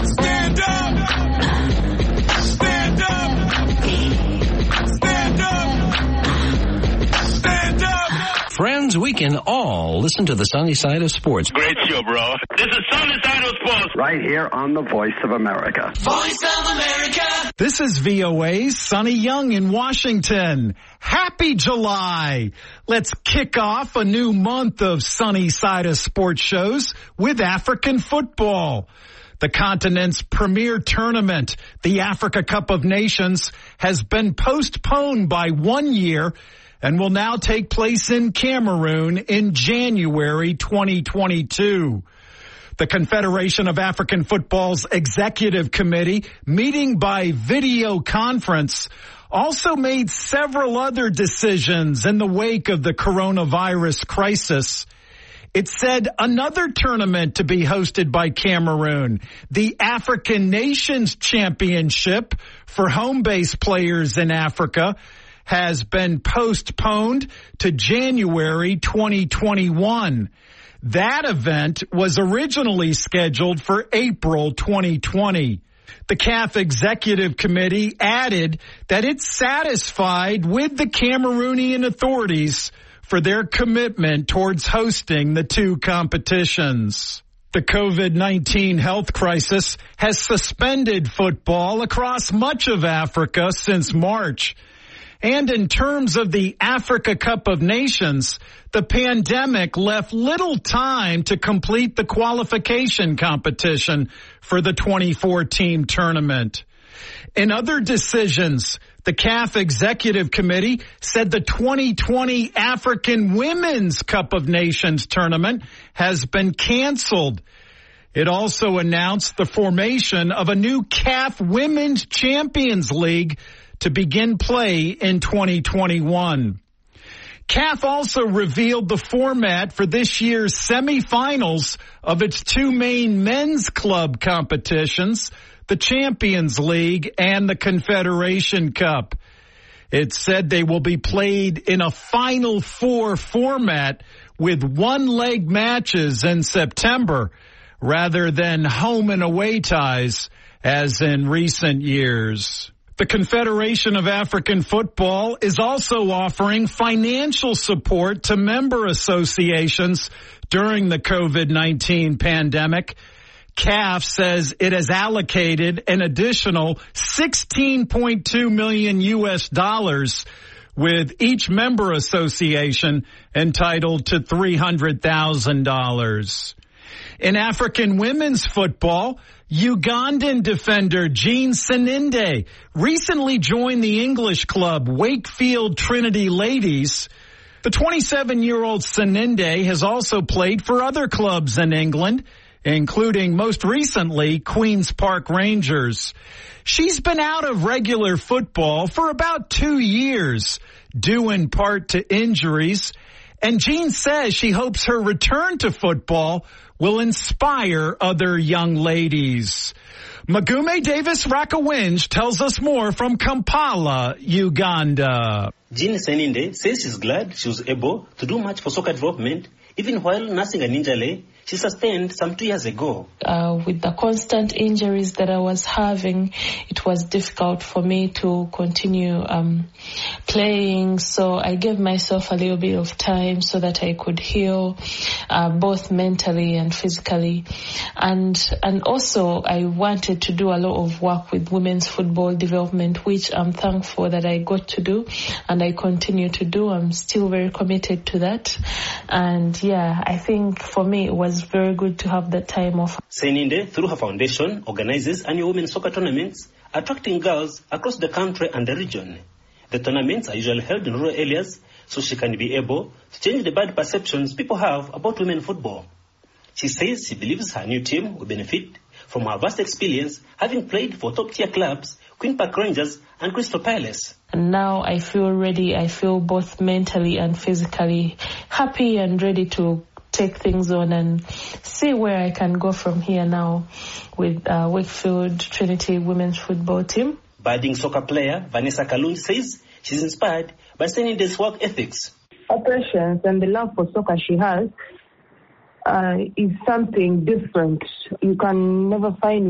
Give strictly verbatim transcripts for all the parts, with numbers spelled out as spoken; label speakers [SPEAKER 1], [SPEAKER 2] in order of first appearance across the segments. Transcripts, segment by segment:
[SPEAKER 1] Stand up. Stand up. Stand up. Stand up.
[SPEAKER 2] Friends, we can all listen to the sunny side of sports.
[SPEAKER 3] Great show, bro. This is Sunny Side of Sports.
[SPEAKER 4] Right here on the Voice of America.
[SPEAKER 1] Voice of America.
[SPEAKER 5] This is V O A's Sonny Young in Washington. Happy July. Let's kick off a new month of Sunny Side of Sports shows with African football. The continent's premier tournament, the Africa Cup of Nations, has been postponed by one year and will now take place in Cameroon in January twenty twenty-two. The Confederation of African Football's Executive Committee, meeting by video conference, also made several other decisions in the wake of the coronavirus crisis. It said another tournament to be hosted by Cameroon, the African Nations Championship for home-based players in Africa, has been postponed to January twenty twenty-one. That event was originally scheduled for April twenty twenty. The C A F Executive Committee added that it's satisfied with the Cameroonian authorities for their commitment towards hosting the two competitions. The COVID nineteen health crisis has suspended football across much of Africa since March. And in terms of the Africa Cup of Nations, the pandemic left little time to complete the qualification competition for the twenty-four team tournament. In other decisions, the C A F Executive Committee said the twenty twenty African Women's Cup of Nations tournament has been canceled. It also announced the formation of a new C A F Women's Champions League to begin play in twenty twenty-one. C A F also revealed the format for this year's semifinals of its two main men's club competitions, the Champions League and the Confederation Cup. It said they will be played in a Final Four format with one-leg matches in September rather than home and away ties as in recent years. The Confederation of African Football is also offering financial support to member associations during the COVID nineteen pandemic. C A F says it has allocated an additional sixteen point two million U S dollars, with each member association entitled to three hundred thousand dollars. In African women's football, Ugandan defender Jean Seninde recently joined the English club Wakefield Trinity Ladies. The twenty-seven-year-old Seninde has also played for other clubs in England, including most recently Queen's Park Rangers. She's been out of regular football for about two years, due in part to injuries, and Jean says she hopes her return to football will inspire other young ladies. Magume Davis Rakawinj tells us more from Kampala, Uganda.
[SPEAKER 6] Jean Seninde says she's glad she was able to do much for soccer development, even while nursing an injury she sustained some two years ago.
[SPEAKER 7] Uh, with the constant injuries that I was having, it was difficult for me to continue um, playing. So I gave myself a little bit of time so that I could heal, uh, both mentally and physically. And and also I wanted to do a lot of work with women's football development, which I'm thankful that I got to do, and I continue to do. I'm still very committed to that. And yeah, I think for me it was very good to have that time off.
[SPEAKER 6] Seninde, through her foundation, organizes annual women's soccer tournaments, attracting girls across the country and the region. The tournaments are usually held in rural areas, so she can be able to change the bad perceptions people have about women football. She says she believes her new team will benefit from her vast experience, having played for top-tier clubs, Queen Park Rangers and Crystal Palace.
[SPEAKER 7] And now I feel ready. I feel both mentally and physically happy and ready to take things on and see where I can go from here now with uh, Wakefield Trinity Women's Football Team.
[SPEAKER 6] Budding soccer player Vanessa Kalunj says she's inspired by Seninde's work ethics.
[SPEAKER 8] Her passion and the love for soccer she has uh, is something different. You can never find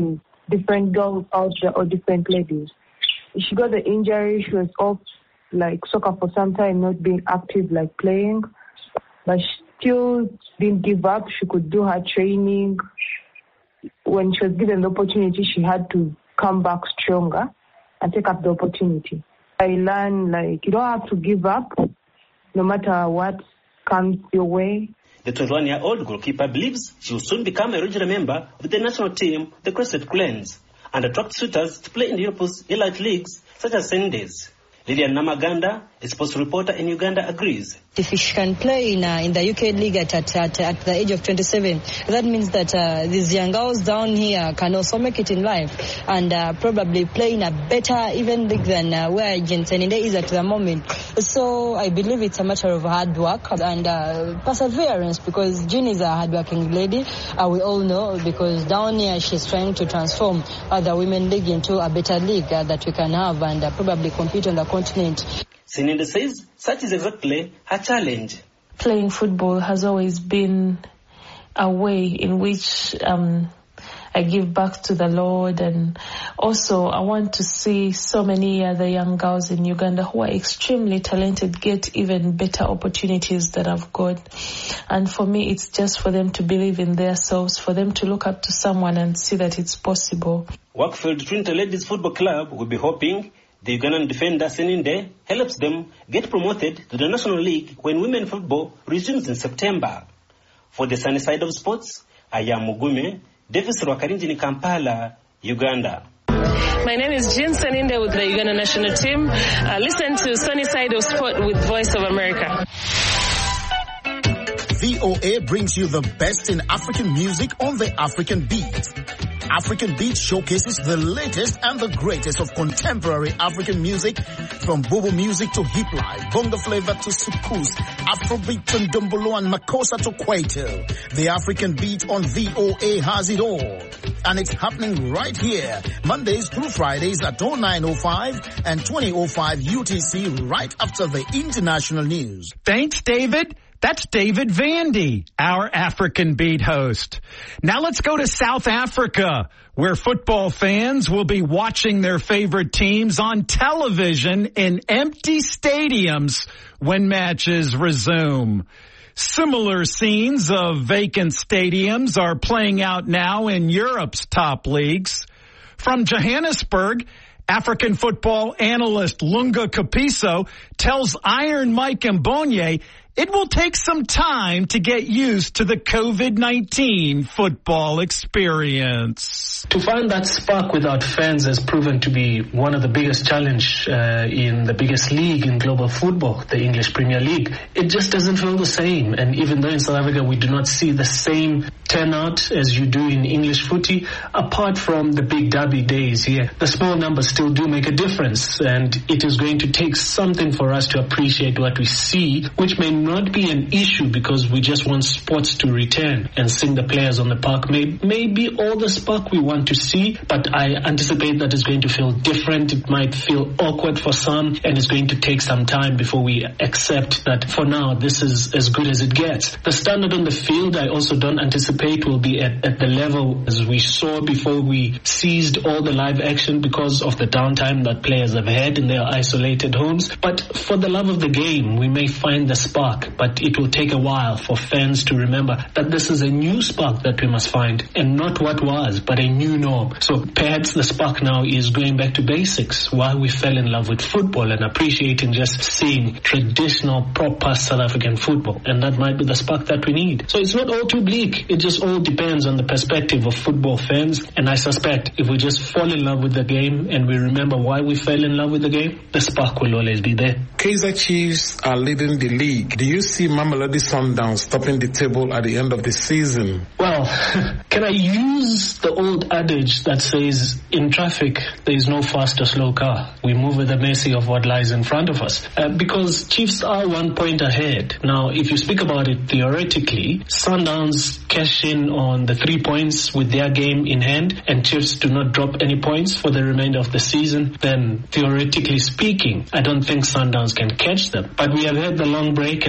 [SPEAKER 8] different girls out there or different ladies. She got the injury. She was off like soccer for some time, not being active like playing, but she still didn't give up. She could do her training. When she was given the opportunity, she had to come back stronger and take up the opportunity. I learned like you don't have to give up no matter what comes your way.
[SPEAKER 6] The twenty-one-year-old goalkeeper believes she will soon become a regular member of the national team, the Crescent Clans, and attract suitors to play in Europe's elite leagues such as Sundays. Lilian Namaganda, a sports reporter in Uganda, agrees.
[SPEAKER 9] If she can play in uh, in the U K league at at, at at the age of twenty-seven, that means that uh, these young girls down here can also make it in life and uh, probably play in a better even league than uh, where Jean Seninde is at the moment. So I believe it's a matter of hard work and uh, perseverance, because Jean is a hardworking lady. Uh, we all know, because down here she's trying to transform uh, the women league into a better league uh, that we can have and uh, probably compete on the continent.
[SPEAKER 6] Seninde says such is exactly her challenge.
[SPEAKER 7] Playing football has always been a way in which um, I give back to the Lord, and also I want to see so many other young girls in Uganda who are extremely talented get even better opportunities that I've got. And for me, it's just for them to believe in themselves, for them to look up to someone and see that it's possible.
[SPEAKER 6] Wakefield Trinity Ladies Football Club will be hoping the Ugandan defender Seninde helps them get promoted to the National League when women football resumes in September. For the sunny side of sports, I am Mugume, Davis Rwakarinji in Kampala, Uganda.
[SPEAKER 7] My name is Jean Seninde with the Uganda national team. Uh, listen to Sunny Side of Sport with Voice of America.
[SPEAKER 10] V O A brings you the best in African music on the African Beat. African Beat showcases the latest and the greatest of contemporary African music, from Bobo music to hip life, bongo flavor to soukous, Afrobeat to Ndombolo and Makossa to Kwaito. The African Beat on V O A has it all. And it's happening right here, Mondays through Fridays at oh nine oh five and twenty oh five U T C, right after the international news.
[SPEAKER 5] Thanks, David. That's David Vandy, our African Beat host. Now let's go to South Africa, where football fans will be watching their favorite teams on television in empty stadiums when matches resume. Similar scenes of vacant stadiums are playing out now in Europe's top leagues. From Johannesburg, African football analyst Lunga Kapiso tells Iron Mike Mbonye it will take some time to get used to the COVID nineteen football experience.
[SPEAKER 11] To find that spark without fans has proven to be one of the biggest challenges uh, in the biggest league in global football, the English Premier League. It just doesn't feel the same. And even though in South Africa we do not see the same turnout as you do in English footy, apart from the big derby days here, the small numbers still do make a difference. And it is going to take something for us to appreciate what we see, which may not be an issue because we just want sports to return and seeing the players on the park may, may be all the spark we want to see, but I anticipate that it's going to feel different. It might feel awkward for some, and it's going to take some time before we accept that for now this is as good as it gets. The standard on the field I also don't anticipate will be at, at the level as we saw before we ceased all the live action because of the downtime that players have had in their isolated homes. But for the love of the game, we may find the spark. But it will take a while for fans to remember that this is a new spark that we must find, and not what was, but a new norm. So perhaps the spark now is going back to basics, why we fell in love with football and appreciating just seeing traditional, proper South African football. And that might be the spark that we need. So it's not all too bleak. It just all depends on the perspective of football fans. And I suspect if we just fall in love with the game and we remember why we fell in love with the game, the spark will always be there.
[SPEAKER 12] Kaizer Chiefs are leading the league. Do you see Mamelodi Sundowns stopping the table at the end of the season?
[SPEAKER 11] Well, can I use the old adage that says, in traffic, there is no fast or slow car. We move with the mercy of what lies in front of us. Uh, because Chiefs are one point ahead. Now, if you speak about it theoretically, Sundowns cash in on the three points with their game in hand, and Chiefs do not drop any points for the remainder of the season, then theoretically speaking, I don't think Sundowns can catch them. But we have had the long break, and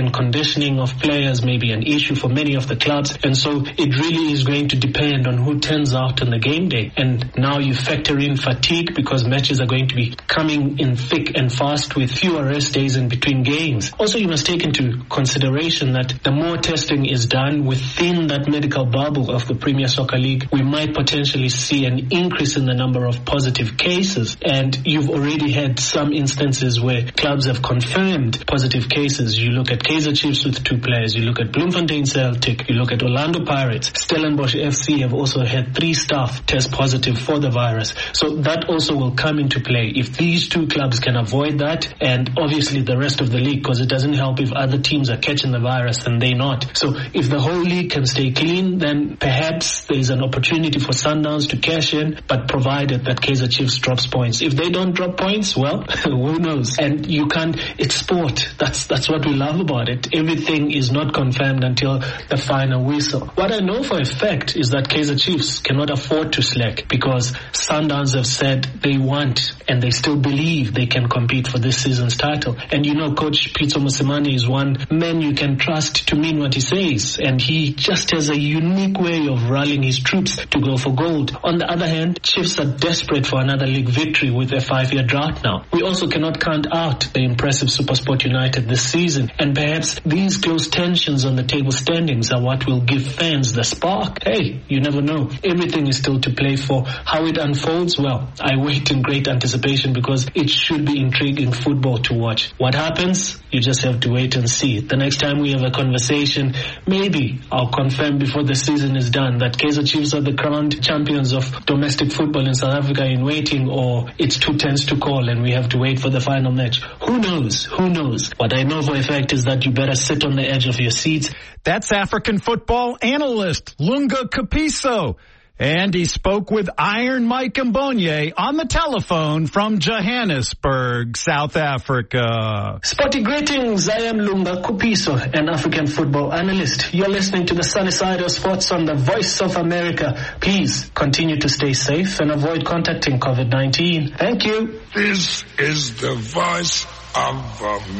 [SPEAKER 11] and conditioning of players may be an issue for many of the clubs. And so it really is going to depend on who turns out on the game day. And now you factor in fatigue because matches are going to be coming in thick and fast with fewer rest days in between games. Also, you must take into consideration that the more testing is done within that medical bubble of the Premier Soccer League, we might potentially see an increase in the number of positive cases. And you've already had some instances where clubs have confirmed positive cases. You look at Kaizer Chiefs with two players. You look at Bloemfontein Celtic. You look at Orlando Pirates. Stellenbosch F C have also had three staff test positive for the virus. So that also will come into play. If these two clubs can avoid that, and obviously the rest of the league, because it doesn't help if other teams are catching the virus and they not. So if the whole league can stay clean, then perhaps there's an opportunity for Sundowns to cash in, but provided that Kaizer Chiefs drops points. If they don't drop points, well, who knows? And you can't, it's sport. That's that's what we love about it. Everything is not confirmed until the final whistle. What I know for a fact is that Kaizer Chiefs cannot afford to slack because Sundowns have said they want and they still believe they can compete for this season's title. And you know, Coach Pitso Mosimane is one man you can trust to mean what he says, and he just has a unique way of rallying his troops to go for gold. On the other hand, Chiefs are desperate for another league victory with a five-year drought now. We also cannot count out the impressive SuperSport United this season, and perhaps these close tensions on the table standings are what will give fans the spark. Hey, you never know. Everything is still to play for. How it unfolds, well, I wait in great anticipation because it should be intriguing football to watch. What happens? You just have to wait and see. The next time we have a conversation, maybe I'll confirm before the season is done that Kaizer Chiefs are the crowned champions of domestic football in South Africa in waiting, or it's two tenths to call and we have to wait for the final match. Who knows? Who knows? What I know for a fact is that you better sit on the edge of your seats.
[SPEAKER 5] That's African football analyst Lunga Kapiso. And he spoke with Iron Mike Mbonye on the telephone from Johannesburg, South Africa.
[SPEAKER 11] Sporty greetings. I am Lunga Kapiso, an African football analyst. You're listening to the Sunny Side of Sports on the Voice of America. Please continue to stay safe and avoid contacting covid nineteen. Thank you.
[SPEAKER 1] This is the Voice of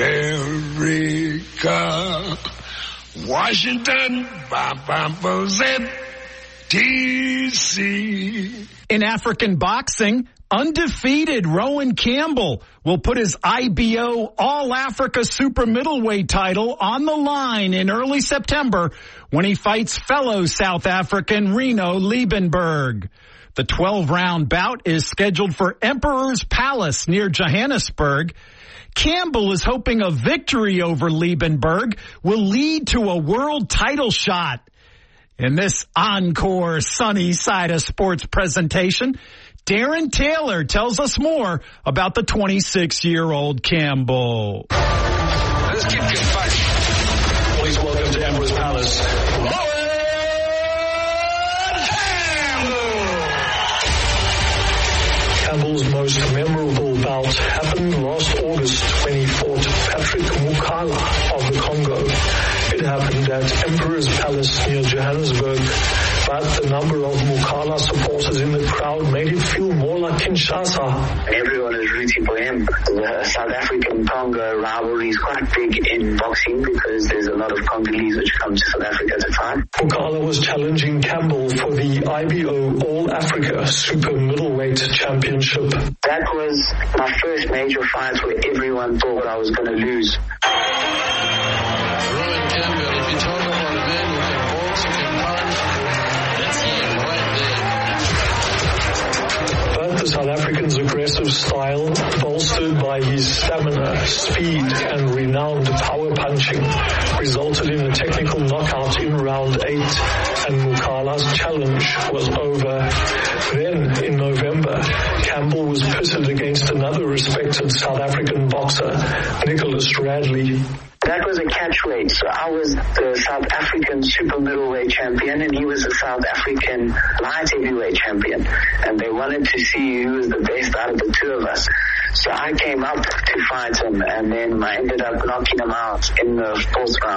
[SPEAKER 1] America. Washington, Bam Z. T C.
[SPEAKER 5] In African boxing, undefeated Rowan Campbell will put his I B O All-Africa Super Middleweight title on the line in early September when he fights fellow South African Reno Liebenberg. The twelve-round bout is scheduled for Emperor's Palace near Johannesburg. Campbell is hoping a victory over Liebenberg will lead to a world title shot. In this encore Sunny Side of Sports presentation, Darren Taylor tells us more about the twenty-six-year-old Campbell.
[SPEAKER 1] Let's keep getting fighting.
[SPEAKER 13] Please welcome to Emperor's Palace, Campbell's most memorable bout happened last August when he fought Patrick Mukala of the Congo. It happened at Emperor's Palace near Johannesburg, but the number of Mukala supporters in the crowd made it feel more like Kinshasa.
[SPEAKER 14] Everyone is rooting for him. The South African-Congo rivalry is quite big in boxing because there's a lot of Congolese which come to South Africa to fight.
[SPEAKER 13] Mukala was challenging Campbell for the I B O All-Africa Super Middleweight Championship.
[SPEAKER 14] That was my first major fight where everyone thought I was going to lose.
[SPEAKER 15] Rowan Campbell, if you talk about a man who can box, who can punch, that's him right there.
[SPEAKER 13] But the South African's aggressive style, bolstered by his stamina, speed, and renowned power punching, resulted in a technical knockout in round eight, and Mukala's challenge was over. Then, in November, Campbell was pitted against another respected South African boxer, Nicholas Radley.
[SPEAKER 14] That was a catchweight. So I was the South African super middleweight champion and he was the South African light heavyweight champion. And they wanted to see who was the best out of the two of us. So I came up to fight him and then I ended up knocking him out in the fourth round.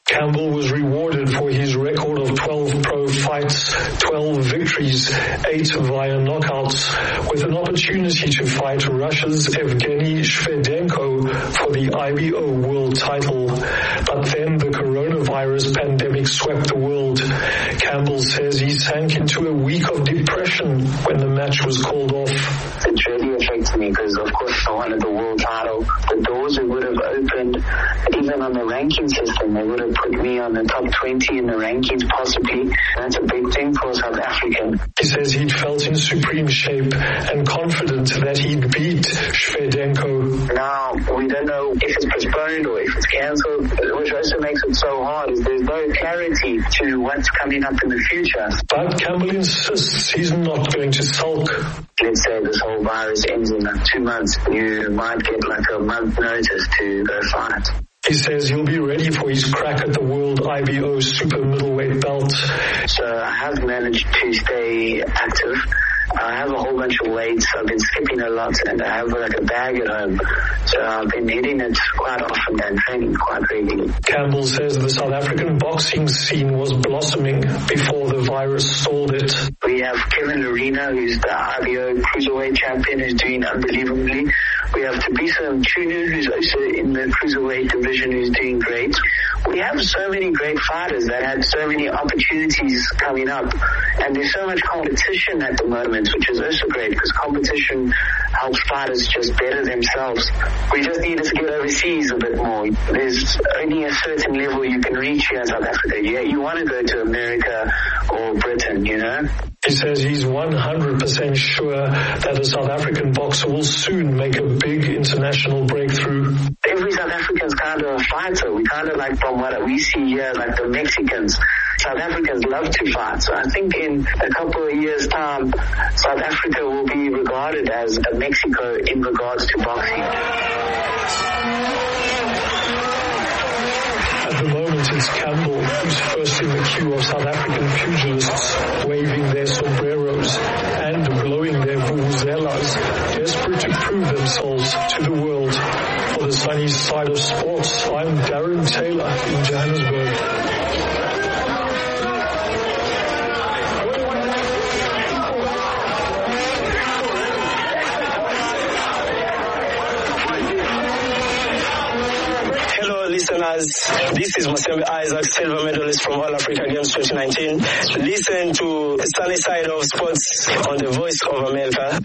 [SPEAKER 13] Campbell was rewarded for his record of twelve pro fights, twelve victories, eight via knockouts, with an opportunity to fight Russia's Evgeny Shvedenko for the I B O world title. But then the coronavirus pandemic swept the world. Campbell says he sank into a week of depression when the match was called off.
[SPEAKER 14] It really affected me because, of course, I wanted the world title. The doors it would have opened, even on the ranking system, they would have put me on the top twenty in the rankings possibly. That's a big thing for South African.
[SPEAKER 13] He says he'd felt in supreme shape and confident that he'd beat Shvedenko.
[SPEAKER 14] Now, we don't know if it's postponed or if it's cancelled, which also makes it so hard, is there's no clarity to what's coming up in the future.
[SPEAKER 13] But Campbell insists he's not going to sulk.
[SPEAKER 14] Let's say this whole virus ends in like two months. You might get like a month notice to go fight.
[SPEAKER 13] He says he'll be ready for his crack at the world I B O super middleweight belt.
[SPEAKER 14] So I have managed to stay active. I have a whole bunch of weights. I've been skipping a lot and I have like a bag at home. So I've been hitting it quite often and training quite regularly.
[SPEAKER 13] Campbell says the South African boxing scene was blossoming before the virus stalled it.
[SPEAKER 14] We have Kevin Lerena, who's the I B O cruiserweight champion, who's doing unbelievably. We have Tabisa Mchunu, who's also in the cruiserweight division, who's doing great. We have so many great fighters that had so many opportunities coming up. And there's so much competition at the moment, which is also great because competition helps fighters just better themselves. We just need to get overseas a bit more. There's only a certain level you can reach here in South Africa. Yeah, you want to go to America or Britain, you know?
[SPEAKER 13] He says he's one hundred percent sure that a South African boxer will soon make a big international breakthrough.
[SPEAKER 14] Every South African's kind of a fighter. We kind of like, from what we see here, like the Mexicans. South Africans love to fight. So I think in a couple of years' time, South Africa will be regarded as a Mexico in regards to boxing.
[SPEAKER 13] At the moment, it's Campbell who's first in the queue of South African pugilists, waving their sombreros and blowing their vuvuzelas, desperate to prove themselves to the world. For the sunny side of sports, I'm Darren Taylor in Johannesburg.
[SPEAKER 16] Listeners, this is Masembe Isaac, silver medalist from All Africa Games twenty nineteen. Listen to Sunny Side of Sports on the Voice of America.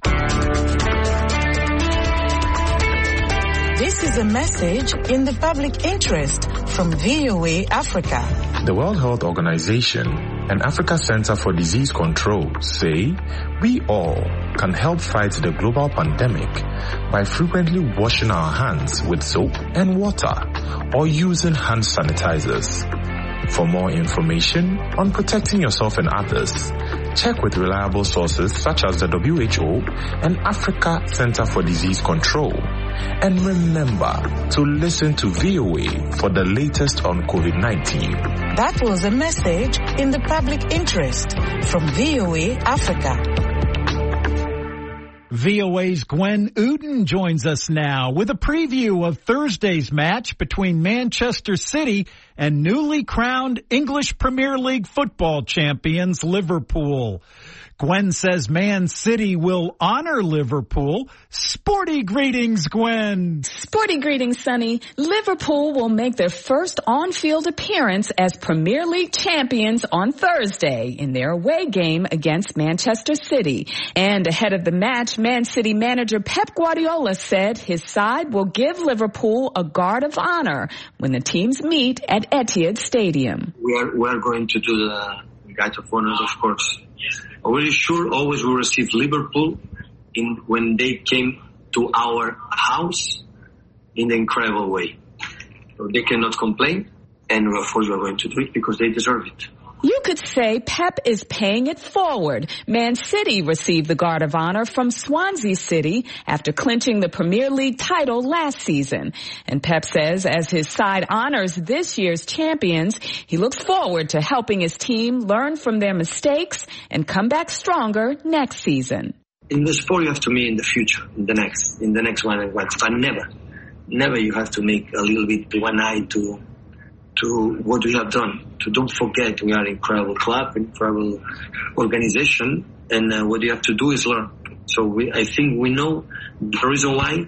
[SPEAKER 17] This is a message in the public interest from V O A Africa.
[SPEAKER 18] The World Health Organization and Africa Center for Disease Control say we all can help fight the global pandemic by frequently washing our hands with soap and water or using hand sanitizers. For more information on protecting yourself and others, check with reliable sources such as the W H O and Africa Center for Disease Control. And remember to listen to V O A for the latest on COVID nineteen.
[SPEAKER 17] That was a message in the public interest from V O A Africa.
[SPEAKER 5] V O A's Gwen Uden joins us now with a preview of Thursday's match between Manchester City and newly crowned English Premier League football champions Liverpool. Gwen says Man City will honor Liverpool. Sporty greetings, Gwen.
[SPEAKER 19] Sporty greetings, Sonny. Liverpool will make their first on-field appearance as Premier League champions on Thursday in their away game against Manchester City. And ahead of the match, Man City manager Pep Guardiola said his side will give Liverpool a guard of honor when the teams meet at Etihad Stadium.
[SPEAKER 20] We are, we are going to do the guide of honors, of course. Already sure, always we receive Liverpool in when they came to our house in an incredible way. So they cannot complain, and of course we are going to do it because they deserve it.
[SPEAKER 19] You could say Pep is paying it forward. Man City received the Guard of Honor from Swansea City after clinching the Premier League title last season. And Pep says as his side honors this year's champions, he looks forward to helping his team learn from their mistakes and come back stronger next season.
[SPEAKER 20] In the sport, you have to meet in the future, in the next, in the next one, but never, never you have to make a little bit one eye to to what we have done. To don't forget we are an incredible club, incredible organization, and uh, what you have to do is learn. So we, I think we know the reason why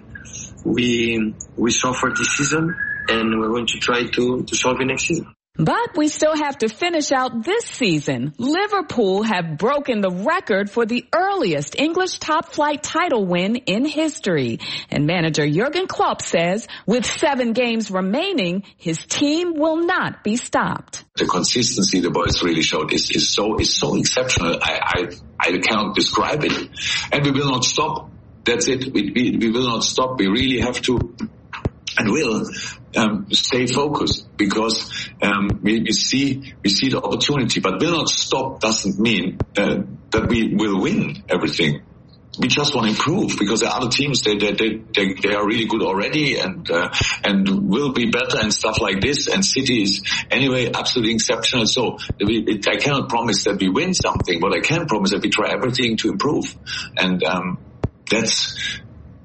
[SPEAKER 20] we we suffered this season, and we're going to try to, to solve it next season.
[SPEAKER 19] But we still have to finish out this season. Liverpool have broken the record for the earliest English top-flight title win in history. And manager Jurgen Klopp says with seven games remaining, his team will not be stopped.
[SPEAKER 21] The consistency the boys really showed is, is so is so exceptional. I, I, I cannot describe it. And we will not stop. That's it. We, we, we will not stop. We really have to and will um, stay focused because um, we, we see we see the opportunity, but will not stop doesn't mean uh, that we will win everything. We just want to improve because the other teams they they they, they are really good already and uh, and will be better and stuff like this. And City is anyway absolutely exceptional. So we, it, I cannot promise that we win something, but I can promise that we try everything to improve, and um, that's.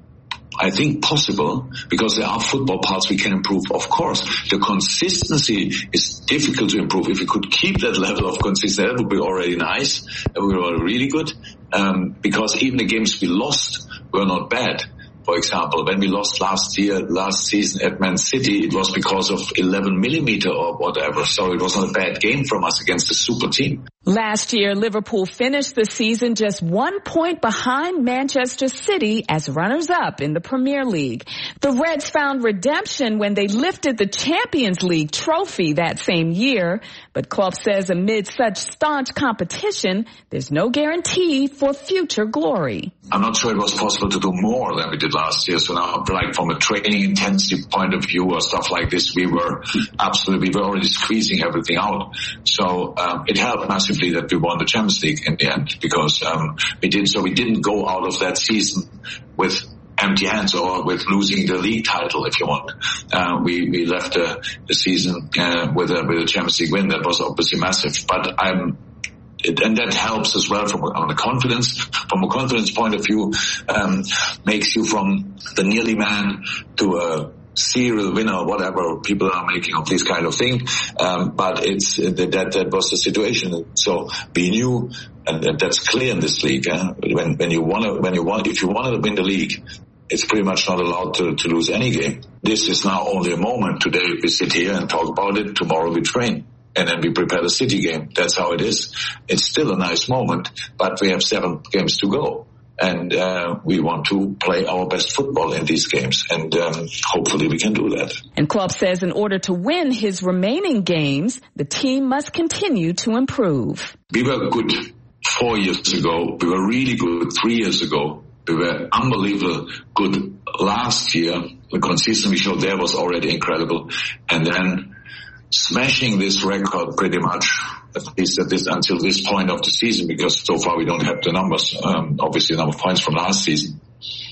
[SPEAKER 21] I think possible because there are football parts we can improve. Of course, the consistency is difficult to improve. If we could keep that level of consistency, that would be already nice. We were really good um, because even the games we lost were not bad. For example, when we lost last year, last season at Man City, it was because of eleven millimeter or whatever. So it was not a bad game from us against a super team.
[SPEAKER 19] Last year, Liverpool finished the season just one point behind Manchester City as runners-up in the Premier League. The Reds found redemption when they lifted the Champions League trophy that same year. But Klopp says amid such staunch competition, there's no guarantee for future glory.
[SPEAKER 21] I'm not sure it was possible to do more than we did last year. So now, like from a training intensity point of view or stuff like this, we were absolutely, we were already squeezing everything out. So um, it helped massively that we won the Champions League in the end because um, we did. So we didn't go out of that season with empty hands or with losing the league title, if you want. Uh, we, we left the, the season uh, with a with a Champions League win. That was obviously massive. But I'm. It, and that helps as well from on the confidence, from a confidence point of view, um, makes you from the nearly man to a serial winner or whatever people are making of this kind of thing. Um, but it's that that was the situation. So we knew, and that's clear in this league. Eh? When when you want to, when you want, if you want to win the league, it's pretty much not allowed to, to lose any game. This is now only a moment. Today we sit here and talk about it. Tomorrow we train. And then we prepare the City game. That's how it is. It's still a nice moment, but we have seven games to go. And uh, we want to play our best football in these games. And um, hopefully we can do that.
[SPEAKER 19] And Klopp says in order to win his remaining games, the team must continue to improve.
[SPEAKER 21] We were good four years ago. We were really good three years ago. We were unbelievable good last year. The consistency we showed there was already incredible. And then smashing this record pretty much, at least at this, until this point of the season, because so far we don't have the numbers, um, obviously the number of points from last season,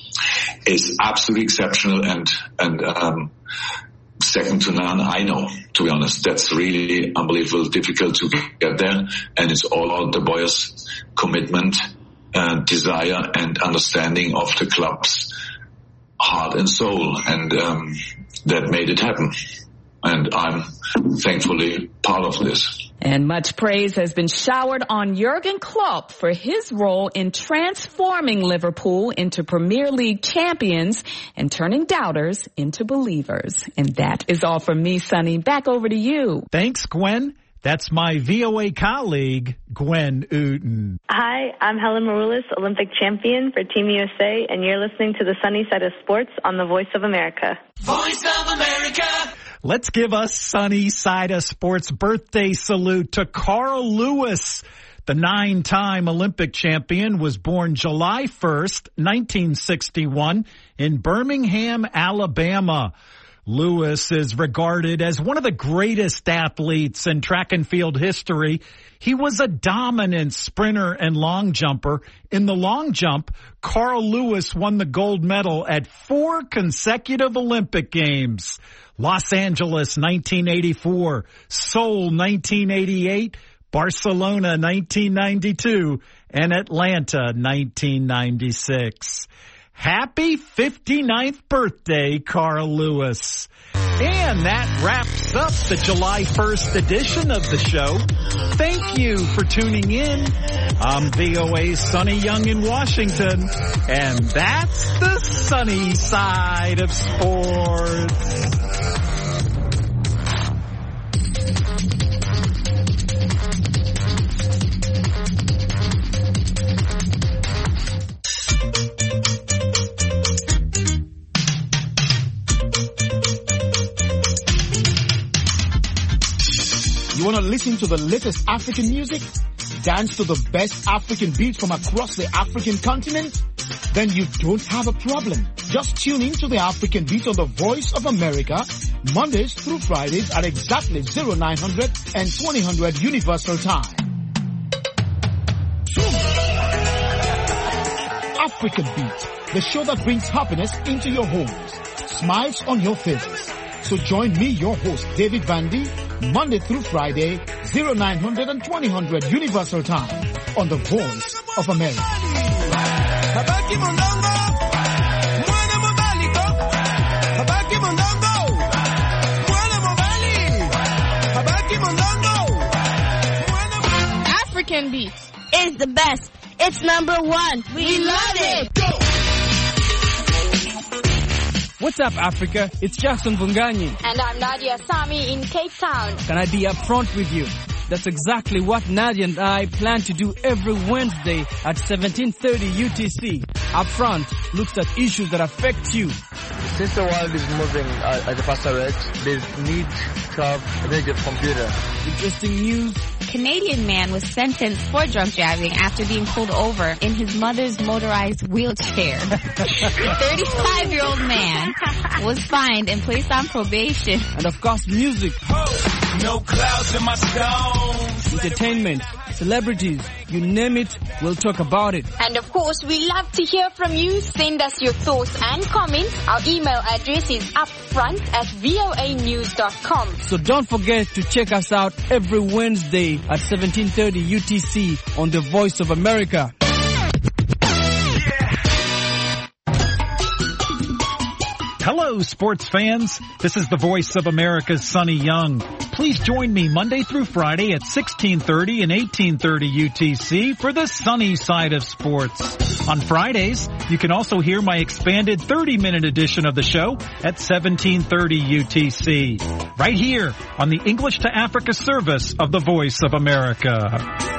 [SPEAKER 21] is absolutely exceptional and, and, um, second to none. I know, to be honest, that's really unbelievable, difficult to get there. And it's all about the boys' commitment, uh, desire and understanding of the club's heart and soul. And, um, that made it happen. And I'm thankfully part of this.
[SPEAKER 19] And much praise has been showered on Jurgen Klopp for his role in transforming Liverpool into Premier League champions and turning doubters into believers. And that is all from me, Sonny. Back over to you.
[SPEAKER 5] Thanks, Gwen. That's my V O A colleague, Gwen Uten.
[SPEAKER 22] Hi, I'm Helen Maroulis, Olympic champion for Team U S A, and you're listening to the Sunny Side of Sports on the Voice of America.
[SPEAKER 23] Voice of America.
[SPEAKER 5] Let's give a Sunny Side of Sports birthday salute to Carl Lewis. The nine-time Olympic champion was born July first, nineteen sixty-one in Birmingham, Alabama. Lewis is regarded as one of the greatest athletes in track and field history. He was a dominant sprinter and long jumper. In the long jump, Carl Lewis won the gold medal at four consecutive Olympic Games. Los Angeles, nineteen eighty-four, Seoul, nineteen eighty-eight, Barcelona, nineteen ninety-two, and Atlanta, nineteen ninety-six. Happy fifty-ninth birthday, Carl Lewis. And that wraps up the July first edition of the show. Thank you for tuning in. I'm V O A's Sonny Young in Washington, and that's the sunny side of sports.
[SPEAKER 10] You want to listen to the latest African music? Dance to the best African beats from across the African continent? Then you don't have a problem. Just tune in to the African Beats on the Voice of America, Mondays through Fridays at exactly oh nine hundred and twenty hundred Universal Time. African Beats, the show that brings happiness into your homes, smiles on your faces. So join me, your host, David Vandy, Monday through Friday, oh nine hundred and twenty hundred Universal Time on the Voice of America.
[SPEAKER 2] African Beats is the best. It's number one. We, we love it. Go!
[SPEAKER 3] What's up, Africa? It's Jackson Bunganyi.
[SPEAKER 2] And I'm Nadia Sami in Cape Town.
[SPEAKER 3] Can I be upfront with you? That's exactly what Nadia and I plan to do every Wednesday at seventeen thirty U T C. Upfront looks at issues that affect you.
[SPEAKER 23] Since the world is moving uh, at a faster rate, there's need to have a major computer.
[SPEAKER 3] Interesting news.
[SPEAKER 24] Canadian man was sentenced for drunk driving after being pulled over in his mother's motorized wheelchair. thirty-five-year-old man was fined and placed on probation.
[SPEAKER 3] And of course, music.
[SPEAKER 25] Oh, no clouds in my stones.
[SPEAKER 3] Entertainment, celebrities, you name it, we'll talk about it.
[SPEAKER 2] And of course, we love to hear from you. Send us your thoughts and comments. Our email address is upfront at voa news dot com.
[SPEAKER 3] So don't forget to check us out every Wednesday at seventeen thirty U T C on the Voice of America.
[SPEAKER 5] Hello, sports fans. This is the Voice of America's Sonny Young. Please join me Monday through Friday at sixteen thirty and eighteen thirty U T C for the sunny side of sports. On Fridays, you can also hear my expanded thirty-minute edition of the show at seventeen thirty U T C, right here on the English to Africa service of the Voice of America.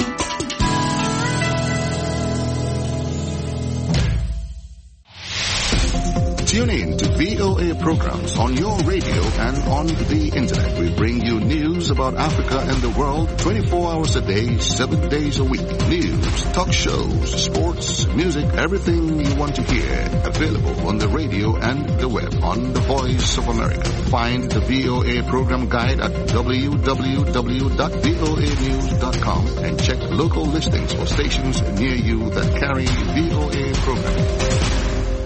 [SPEAKER 26] Tune in to V O A programs on your radio and on the internet. We bring you news about Africa and the world twenty-four hours a day, seven days a week. News, talk shows, sports, music, everything you want to hear. Available on the radio and the web on the Voice of America. Find the V O A program guide at w w w dot voa news dot com and check local listings for stations near you that carry V O A programming.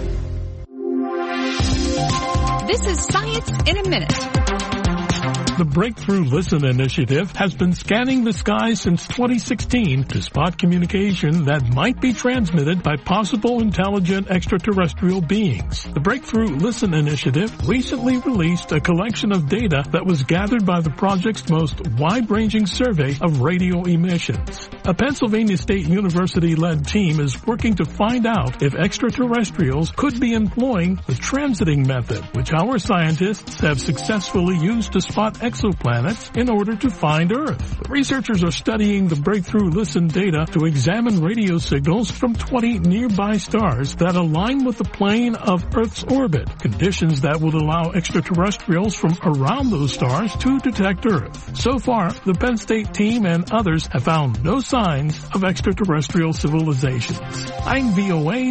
[SPEAKER 19] This is Science in a Minute.
[SPEAKER 27] The Breakthrough Listen initiative has been scanning the skies since twenty sixteen to spot communication that might be transmitted by possible intelligent extraterrestrial beings. The Breakthrough Listen initiative recently released a collection of data that was gathered by the project's most wide-ranging survey of radio emissions. A Pennsylvania State University-led team is working to find out if extraterrestrials could be employing the transiting method, which our scientists have successfully used to spot exoplanets in order to find Earth. The researchers are studying the Breakthrough Listen data to examine radio signals from twenty nearby stars that align with the plane of Earth's orbit, conditions that would allow extraterrestrials from around those stars to detect Earth. So far, the Penn State team and others have found no signs of extraterrestrial civilizations. I'm V O A